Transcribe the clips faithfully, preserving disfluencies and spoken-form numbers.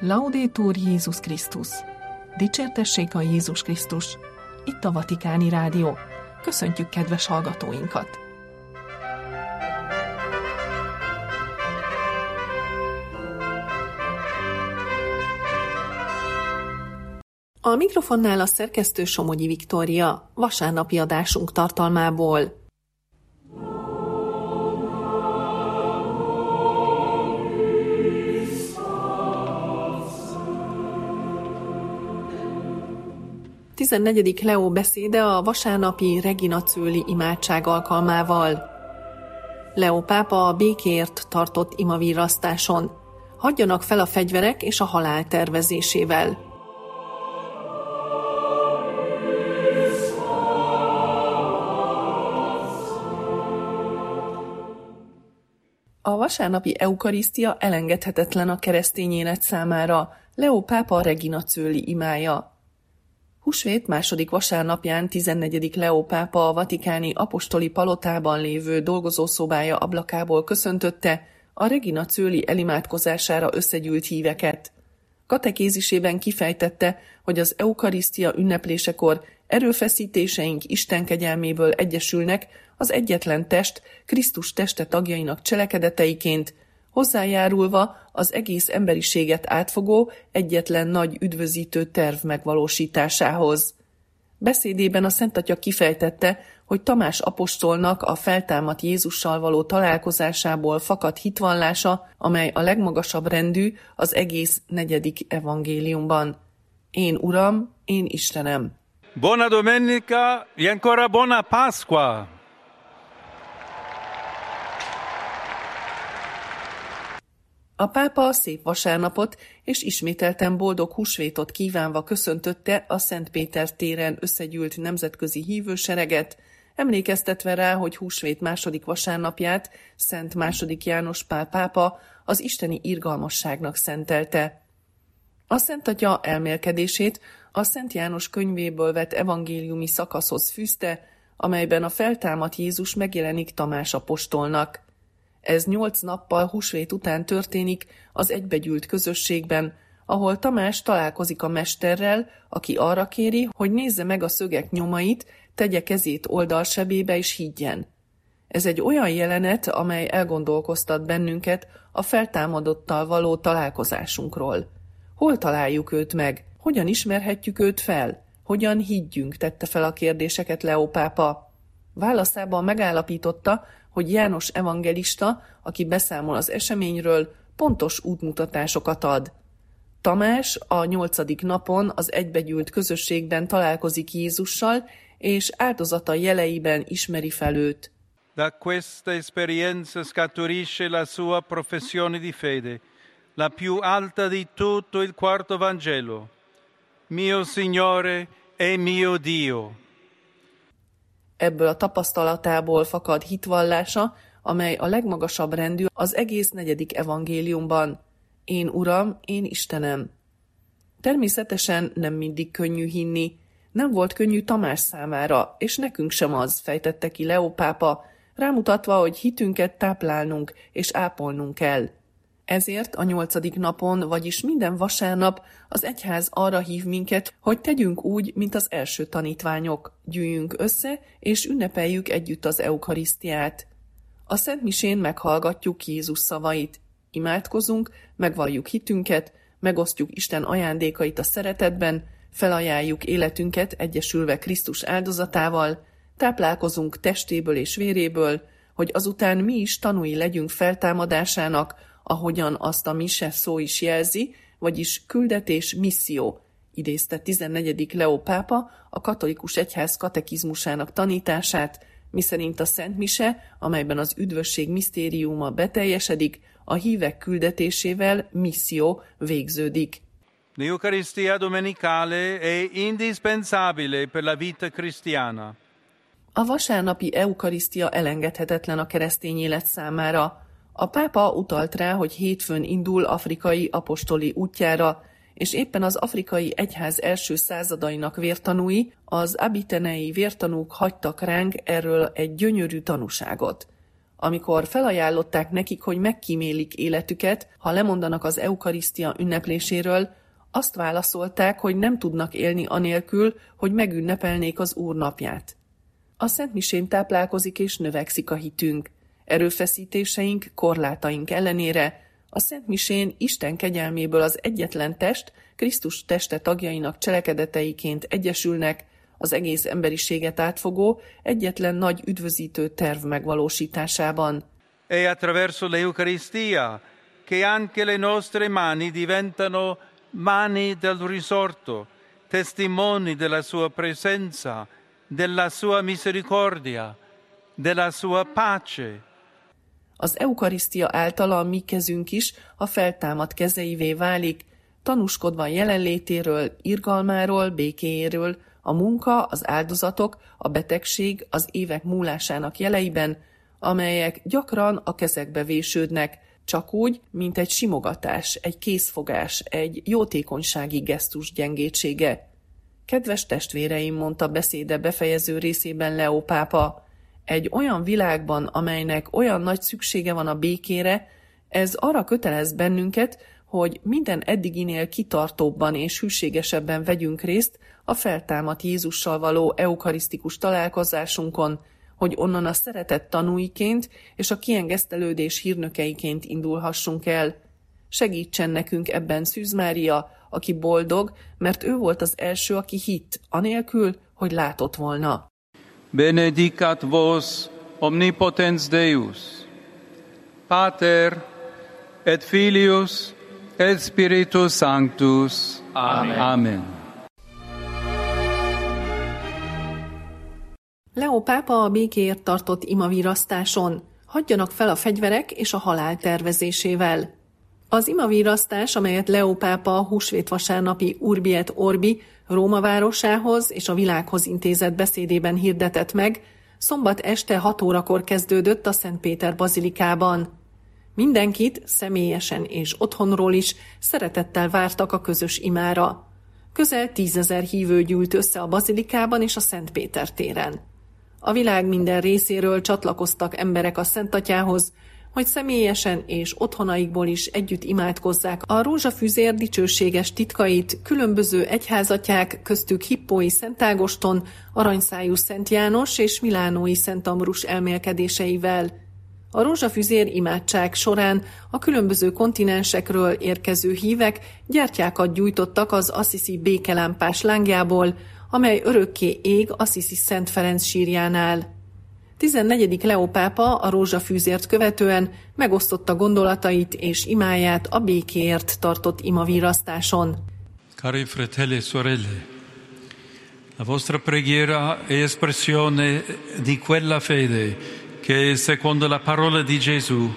Laudetur Jézus Krisztus! Dicsértessék a Jézus Krisztus! Itt a Vatikáni Rádió. Köszöntjük kedves hallgatóinkat! A mikrofonnál a szerkesztő Somogyi Viktória, vasárnapi adásunk tartalmából. tizennegyedik Leó beszéde a vasárnapi Regina Coeli imádság alkalmával. Leó pápa a békéért tartott imavirrasztáson. Hagyjanak fel a fegyverek és a halál tervezésével. A vasárnapi eukarisztia elengedhetetlen a keresztény élet számára. Leó pápa Regina Coeli imája. Húsvét második vasárnapján tizennegyedik Leó pápa a vatikáni apostoli palotában lévő dolgozószobája ablakából köszöntötte a Regina Coeli elimádkozására összegyűlt híveket. Katekézisében kifejtette, hogy az eukarisztia ünneplésekor erőfeszítéseink Isten kegyelméből egyesülnek az egyetlen test, Krisztus teste tagjainak cselekedeteiként, hozzájárulva az egész emberiséget átfogó, egyetlen nagy üdvözítő terv megvalósításához. Beszédében a Szent Atya kifejtette, hogy Tamás apostolnak a feltámadt Jézussal való találkozásából fakad hitvallása, amely a legmagasabb rendű az egész negyedik evangéliumban. Én Uram, én Istenem. Buona domenica e ancora buona Pasqua! A pápa szép vasárnapot és ismételten boldog húsvétot kívánva köszöntötte a Szent Péter téren összegyűlt nemzetközi hívősereget, emlékeztetve rá, hogy húsvét második vasárnapját Szent második János Pál pápa az isteni irgalmasságnak szentelte. A Szent Atya elmélkedését a Szent János könyvéből vett evangéliumi szakaszhoz fűzte, amelyben a feltámadt Jézus megjelenik Tamás apostolnak. Ez nyolc nappal húsvét után történik az egybegyűlt közösségben, ahol Tamás találkozik a mesterrel, aki arra kéri, hogy nézze meg a szögek nyomait, tegye kezét oldalsebébe és higgyen. Ez egy olyan jelenet, amely elgondolkoztat bennünket a feltámadottal való találkozásunkról. Hol találjuk őt meg? Hogyan ismerhetjük őt fel? Hogyan higgyünk? Tette fel a kérdéseket Leó pápa. Válaszában megállapította, hogy János evangelista, aki beszámol az eseményről, pontos útmutatásokat ad. Tamás a nyolcadik napon az egybegyűlt közösségben találkozik Jézussal, és áldozata jeleiben ismeri fel őt. Da questa esperienza scaturisce la sua professione di fede, la più alta di tutto il quarto Vangelo. Mio Signore e mio Dio. Ebből a tapasztalatából fakad hitvallása, amely a legmagasabb rendű az egész negyedik evangéliumban. Én Uram, én Istenem. Természetesen nem mindig könnyű hinni. Nem volt könnyű Tamás számára, és nekünk sem az, fejtette ki Leó pápa, rámutatva, hogy hitünket táplálnunk és ápolnunk kell. Ezért a nyolcadik napon, vagyis minden vasárnap az egyház arra hív minket, hogy tegyünk úgy, mint az első tanítványok, gyűjjünk össze, és ünnepeljük együtt az eukarisztiát. A szentmisén meghallgatjuk Jézus szavait, imádkozunk, megvalljuk hitünket, megosztjuk Isten ajándékait a szeretetben, felajánljuk életünket egyesülve Krisztus áldozatával, táplálkozunk testéből és véréből, hogy azután mi is tanúi legyünk feltámadásának, ahogyan azt a mise szó is jelzi, vagyis küldetés, misszió, idézte tizennegyedik Leó pápa a katolikus egyház katekizmusának tanítását, miszerint a Szent Mise, amelyben az üdvösség misztériuma beteljesedik, a hívek küldetésével misszió végződik. L'Eucaristia domenicale è indispensabile per la vita cristiana. A vasárnapi eukarisztia elengedhetetlen a keresztény élet számára. A pápa utalt rá, hogy hétfőn indul afrikai apostoli útjára, és éppen az afrikai egyház első századainak vértanúi, az abitenei vértanúk hagytak ránk erről egy gyönyörű tanúságot. Amikor felajánlották nekik, hogy megkímélik életüket, ha lemondanak az eukarisztia ünnepléséről, azt válaszolták, hogy nem tudnak élni anélkül, hogy megünnepelnék az Úr napját. A szentmisén táplálkozik és növekszik a hitünk. Erőfeszítéseink, korlátaink ellenére a szentmisén Isten kegyelméből az egyetlen test, Krisztus teste tagjainak cselekedeteiként egyesülnek, az egész emberiséget átfogó, egyetlen nagy üdvözítő terv megvalósításában. È attraverso l'Eucaristia che anche le nostre mani diventano mani del risorto, testimoni della sua presenza, della sua misericordia, della sua pace. Az eukarisztia által a mi kezünk is a feltámadt kezeivé válik, tanúskodva jelenlétéről, irgalmáról, békéjéről, a munka, az áldozatok, a betegség, az évek múlásának jeleiben, amelyek gyakran a kezekbe vésődnek, csak úgy, mint egy simogatás, egy készfogás, egy jótékonysági gesztus gyengétsége. Kedves testvéreim, mondta beszéde befejező részében Leó pápa, egy olyan világban, amelynek olyan nagy szüksége van a békére, ez arra kötelez bennünket, hogy minden eddiginél kitartóbban és hűségesebben vegyünk részt a feltámadt Jézussal való eukarisztikus találkozásunkon, hogy onnan a szeretet tanúiként és a kiengesztelődés hírnökeiként indulhassunk el. Segítsen nekünk ebben Szűz Mária, aki boldog, mert ő volt az első, aki hitt, anélkül, hogy látott volna. Benedicat vos omnipotens Deus, Pater et Filius et Spiritus Sanctus. Amen. Amen. Leó pápa a békéért tartott imavirasztáson. Hagyjanak fel a fegyverek és a halál tervezésével. Az imavirasztás, amelyet Leó pápa a húsvétvasárnapi Urbi et Orbi Róma városához és a világhoz intézett beszédében hirdetett meg, szombat este hat órakor kezdődött a Szent Péter bazilikában. Mindenkit személyesen és otthonról is szeretettel vártak a közös imára. Közel tízezer hívő gyűlt össze a bazilikában és a Szent Péter téren. A világ minden részéről csatlakoztak emberek a Szent Atyához, hogy személyesen és otthonaikból is együtt imádkozzák a rózsafüzér dicsőséges titkait különböző egyházatyák, köztük Hippói Szent Ágoston, Aranyszájú Szent János és Milánói Szent Ambrus elmélkedéseivel. A rózsafüzér imádság során a különböző kontinensekről érkező hívek gyertyákat gyújtottak az assisi békelámpás lángjából, amely örökké ég Assisi Szent Ferenc sírjánál. tizennegyedik Leó pápa a rózsafűzért követően megosztotta gondolatait és imáját a békéért tartott imavirasztáson. Cari fratelli e sorelle, la vostra preghiera è espressione di quella fede che, secondo la parola di Gesù,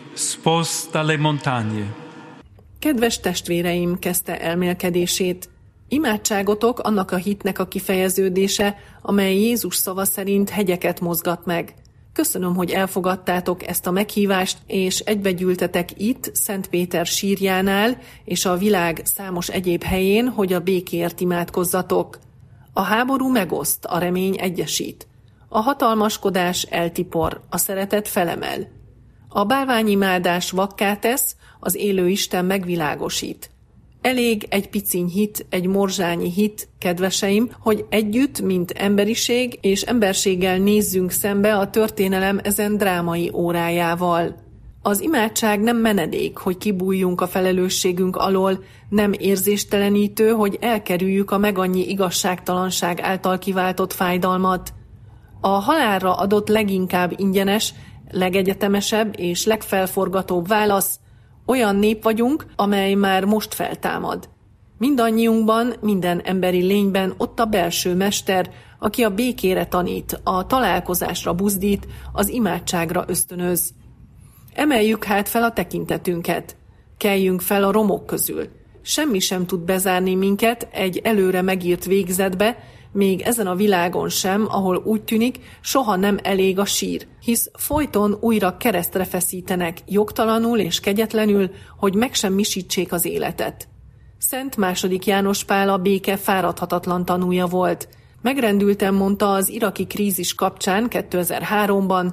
sposta le montagne. Kedves testvéreim, kezdte elmélkedését. Imádságotok annak a hitnek a kifejeződése, amely Jézus szava szerint hegyeket mozgat meg. Köszönöm, hogy elfogadtátok ezt a meghívást, és egybegyűltetek itt, Szent Péter sírjánál, és a világ számos egyéb helyén, hogy a békéért imádkozzatok. A háború megoszt, a remény egyesít. A hatalmaskodás eltipor, a szeretet felemel. A bálványimádás vakká tesz, az élő Isten megvilágosít. Elég egy piciny hit, egy morzsányi hit, kedveseim, hogy együtt, mint emberiség és emberséggel nézzünk szembe a történelem ezen drámai órájával. Az imádság nem menedék, hogy kibújjunk a felelősségünk alól, nem érzéstelenítő, hogy elkerüljük a megannyi igazságtalanság által kiváltott fájdalmat. A halálra adott leginkább ingyenes, legegyetemesebb és legfelforgatóbb válasz: olyan nép vagyunk, amely már most feltámad. Mindannyiunkban, minden emberi lényben ott a belső mester, aki a békére tanít, a találkozásra buzdít, az imádságra ösztönöz. Emeljük hát fel a tekintetünket. Keljünk fel a romok közül. Semmi sem tud bezárni minket egy előre megírt végzetbe, még ezen a világon sem, ahol úgy tűnik, soha nem elég a sír, hisz folyton újra keresztre feszítenek, jogtalanul és kegyetlenül, hogy megsemmisítsék az életet. Szent második János Pál a béke fáradhatatlan tanúja volt. Megrendülten mondta az iraki krízis kapcsán kétezer-háromban: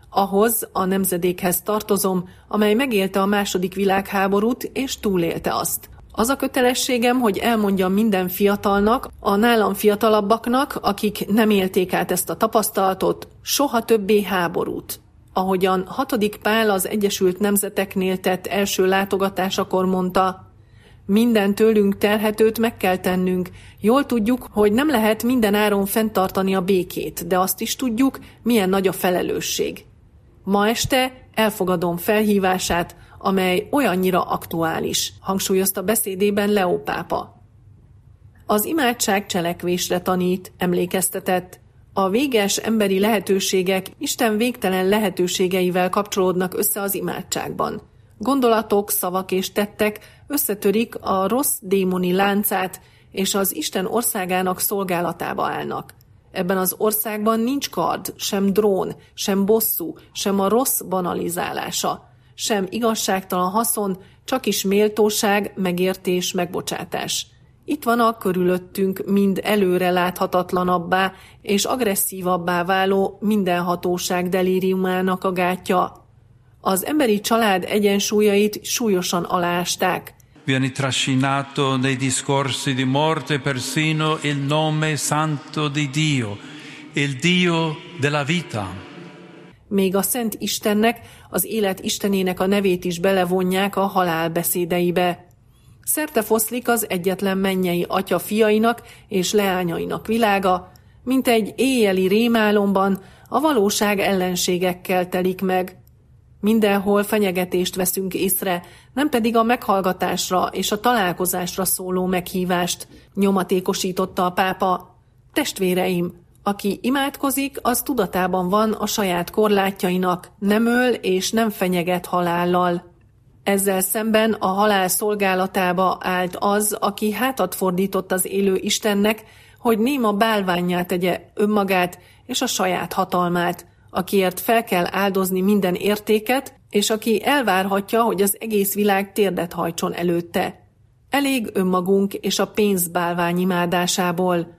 Ahhoz a nemzedékhez tartozom, amely megélte a második világháborút és túlélte azt. Az a kötelességem, hogy elmondjam minden fiatalnak, a nálam fiatalabbaknak, akik nem élték át ezt a tapasztalatot, soha többé háborút. Ahogyan hatodik Pál az Egyesült Nemzeteknél tett első látogatásakor mondta, minden tőlünk telhetőt meg kell tennünk. Jól tudjuk, hogy nem lehet minden áron fenntartani a békét, de azt is tudjuk, milyen nagy a felelősség. Ma este elfogadom felhívását, amely olyannyira aktuális, hangsúlyozta beszédében Leó pápa. Az imádság cselekvésre tanít, emlékeztetett. A véges emberi lehetőségek Isten végtelen lehetőségeivel kapcsolódnak össze az imádságban. Gondolatok, szavak és tettek összetörik a rossz démoni láncát, és az Isten országának szolgálatába állnak. Ebben az országban nincs kard, sem drón, sem bosszú, sem a rossz banalizálása, sem igazságtalan haszon, csak is méltóság, megértés, megbocsátás. Itt van a körülöttünk mind előre láthatatlanabbá és agresszívabbá váló mindenhatóság delíriumának a gátja. Az emberi család egyensúlyait súlyosan aláásták. Viene trascinato nei discorsi di morte persino il nome santo di Dio, il Dio della vita. Még a Szent Istennek, az élet Istenének a nevét is belevonják a halál beszédeibe. Szerte foszlik az egyetlen mennyei Atya fiainak és leányainak világa, mint egy éjjeli rémálomban a valóság ellenségekkel telik meg. Mindenhol fenyegetést veszünk észre, nem pedig a meghallgatásra és a találkozásra szóló meghívást, nyomatékosította a pápa. Testvéreim, aki imádkozik, az tudatában van a saját korlátjainak, nem öl és nem fenyeget halállal. Ezzel szemben a halál szolgálatába állt az, aki hátat fordított az élő Istennek, hogy néma bálvánnyá tegye önmagát és a saját hatalmát, akiért fel kell áldozni minden értéket, és aki elvárhatja, hogy az egész világ térdet hajtson előtte. Elég önmagunk és a pénz bálvány imádásából.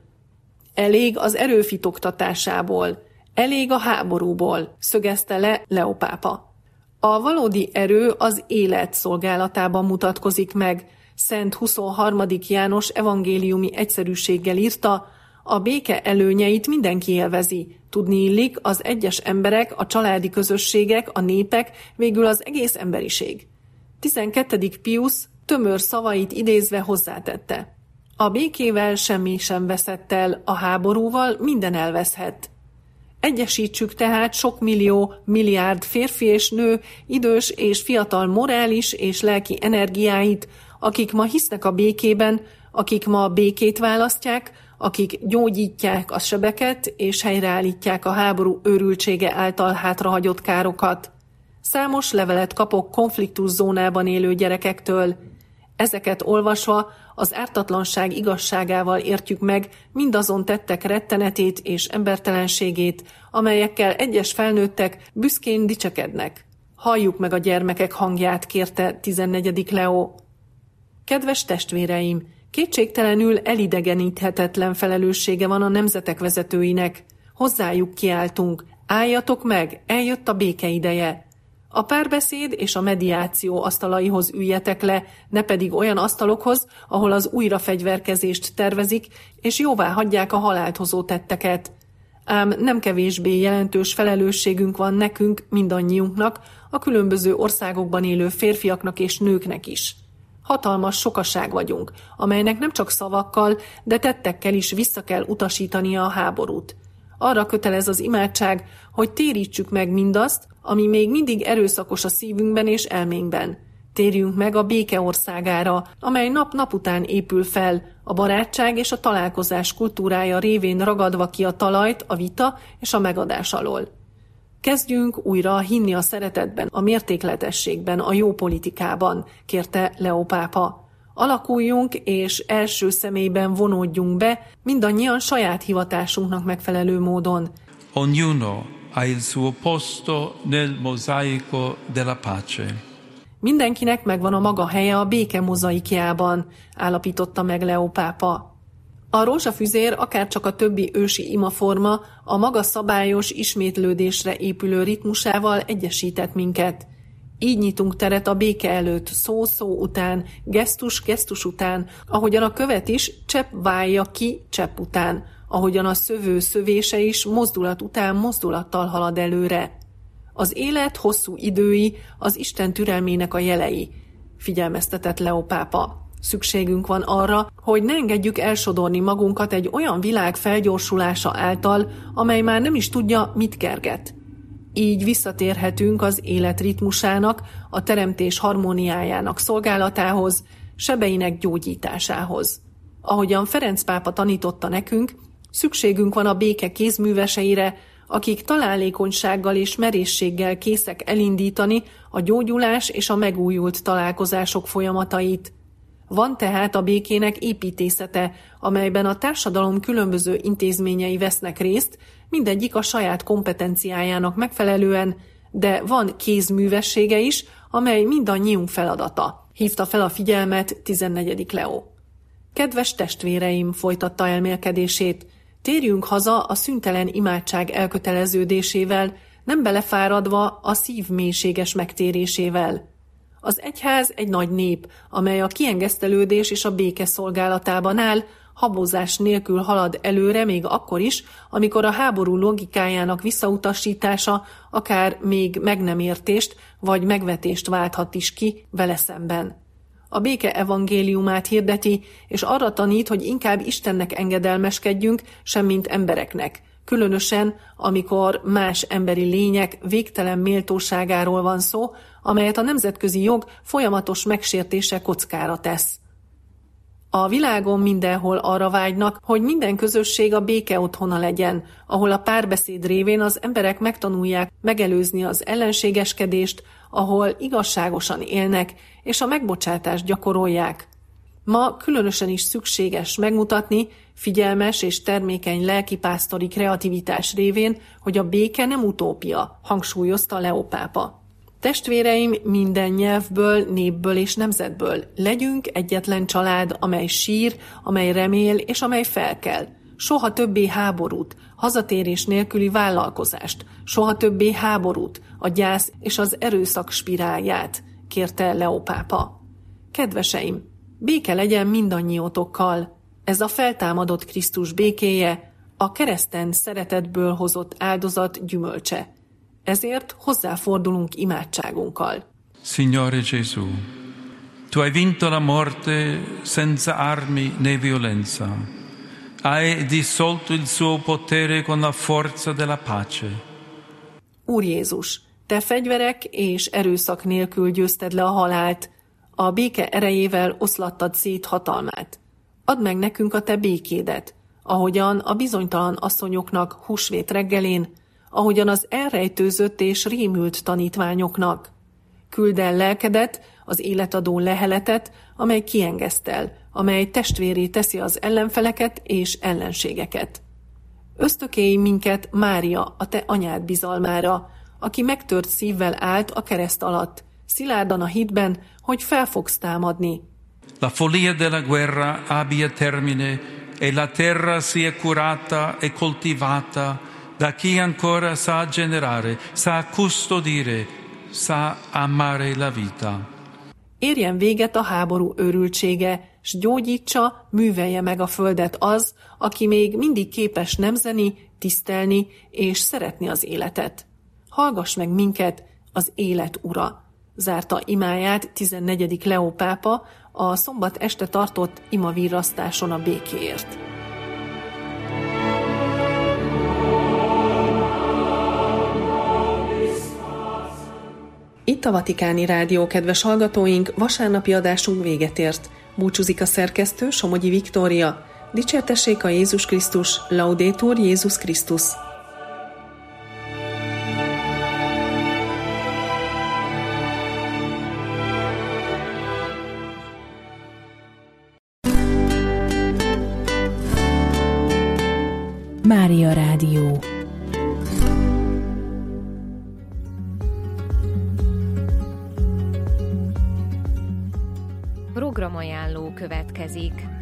Elég az erőfitoktatásából. Elég a háborúból, szögezte le Leó pápa. A valódi erő az élet szolgálatában mutatkozik meg. Szent huszonharmadik János evangéliumi egyszerűséggel írta, a béke előnyeit mindenki élvezi. Tudni illik, az egyes emberek, a családi közösségek, a népek, végül az egész emberiség. tizenkettedik Pius tömör szavait idézve hozzátette. A békével semmi sem veszett el, a háborúval minden elveszhet. Egyesítsük tehát sok millió, milliárd férfi és nő, idős és fiatal morális és lelki energiáit, akik ma hisznek a békében, akik ma a békét választják, akik gyógyítják a sebeket és helyreállítják a háború őrültsége által hátrahagyott károkat. Számos levelet kapok konfliktuszónában élő gyerekektől. Ezeket olvasva az ártatlanság igazságával értjük meg mindazon tettek rettenetét és embertelenségét, amelyekkel egyes felnőttek büszkén dicsekednek. Halljuk meg a gyermekek hangját, kérte tizennegyedik Leó. Kedves testvéreim, kétségtelenül elidegeníthetetlen felelőssége van a nemzetek vezetőinek. Hozzájuk kiáltunk, álljatok meg, eljött a béke ideje. A párbeszéd és a mediáció asztalaihoz üljetek le, ne pedig olyan asztalokhoz, ahol az újrafegyverkezést tervezik, és jóvá hagyják a halált hozó tetteket. Ám nem kevésbé jelentős felelősségünk van nekünk, mindannyiunknak, a különböző országokban élő férfiaknak és nőknek is. Hatalmas sokaság vagyunk, amelynek nem csak szavakkal, de tettekkel is vissza kell utasítania a háborút. Arra kötelez az imádság, hogy térítsük meg mindazt, ami még mindig erőszakos a szívünkben és elménkben. Térjünk meg a béke országára, amely nap-nap után épül fel, a barátság és a találkozás kultúrája révén ragadva ki a talajt, a vita és a megadás alól. Kezdjünk újra hinni a szeretetben, a mértékletességben, a jó politikában, kérte Leó pápa. Alakuljunk és első személyben vonódjunk be, mindannyian saját hivatásunknak megfelelő módon. Ognuno ha il suo posto nel mosaico della pace. Mindenkinek megvan a maga helye a béke mozaikjában, állapította meg Leó pápa. A rózsafüzér akárcsak a többi ősi imaforma a maga szabályos, ismétlődésre épülő ritmusával egyesített minket. Így nyitunk teret a béke előtt, szó-szó után, gesztus-gesztus után, ahogyan a követ is csepp válja ki csepp után, ahogyan a szövő szövése is mozdulat után mozdulattal halad előre. Az élet hosszú idői az Isten türelmének a jelei, figyelmeztetett Leó pápa. Szükségünk van arra, hogy ne engedjük elsodorni magunkat egy olyan világ felgyorsulása által, amely már nem is tudja, mit kerget. Így visszatérhetünk az élet ritmusának, a teremtés harmóniájának szolgálatához, sebeinek gyógyításához. Ahogyan Ferenc pápa tanította nekünk, szükségünk van a béke kézműveseire, akik találékonysággal és merészséggel készek elindítani a gyógyulás és a megújult találkozások folyamatait. Van tehát a békének építészete, amelyben a társadalom különböző intézményei vesznek részt, mindegyik a saját kompetenciájának megfelelően, de van kézművessége is, amely mindannyiunk feladata. Hívta fel a figyelmet tizennegyedik Leó. Kedves testvéreim, folytatta elmélkedését, térjünk haza a szüntelen imádság elköteleződésével, nem belefáradva a szív mélységes megtérésével. Az egyház egy nagy nép, amely a kiengesztelődés és a béke szolgálatában áll, habozás nélkül halad előre még akkor is, amikor a háború logikájának visszautasítása akár még meg nem értést vagy megvetést válthat is ki vele szemben. A béke evangéliumát hirdeti, és arra tanít, hogy inkább Istennek engedelmeskedjünk, semmint embereknek, különösen, amikor más emberi lények végtelen méltóságáról van szó, amelyet a nemzetközi jog folyamatos megsértése kockára tesz. A világon mindenhol arra vágynak, hogy minden közösség a béke otthona legyen, ahol a párbeszéd révén az emberek megtanulják megelőzni az ellenségeskedést, ahol igazságosan élnek, és a megbocsátást gyakorolják. Ma különösen is szükséges megmutatni, figyelmes és termékeny lelkipásztori kreativitás révén, hogy a béke nem utópia, hangsúlyozta Leó pápa. Testvéreim, minden nyelvből, népből és nemzetből legyünk egyetlen család, amely sír, amely remél és amely felkel. Soha többé háborút, hazatérés nélküli vállalkozást, soha többé háborút, a gyász és az erőszak spirálját, kérte Leó pápa. Kedveseim, béke legyen mindannyiótokkal. Ez a feltámadott Krisztus békéje, a kereszten szeretetből hozott áldozat gyümölcse. Ezért hozzáfordulunk imádságunkkal. Signore Gesù, tu hai vinto la morte senza armi né violenza. Hai dissolto il suo potere con la forza della pace. Úr Jézus, te fegyverek és erőszak nélkül győzted le a halált, a béke erejével oszlattad szét hatalmát. Add meg nekünk a te békédet, ahogyan a bizonytalan asszonyoknak húsvét reggelén, ahogyan az elrejtőzött és rémült tanítványoknak. Küld el lelkedet, az életadó leheletet, amely kiengesztel, amely testvéré teszi az ellenfeleket és ellenségeket. Ösztökélj minket Mária, a te anyád bizalmára, aki megtört szívvel állt a kereszt alatt, szilárdan a hitben, hogy fel fogsz támadni. La follia della guerra abbia termine e la terra sia curata e coltivata da chi ancora sa generare, sa custodire, sa amare la vita. Érjen véget a háború őrültsége, s gyógyítsa, művelje meg a földet az, aki még mindig képes nemzeni, tisztelni és szeretni az életet. Hallgass meg minket, az élet ura, zárta imáját tizennegyedik Leó pápa a szombat este tartott imavirrasztáson a békéért. Itt a Vatikáni Rádió, kedves hallgatóink, vasárnapi adásunk véget ért. Búcsúzik a szerkesztő, Somogyi Viktória. Dicsértessék a Jézus Krisztus, Laudetur Jézus Krisztus. Mária Rádió. Programajánló következik.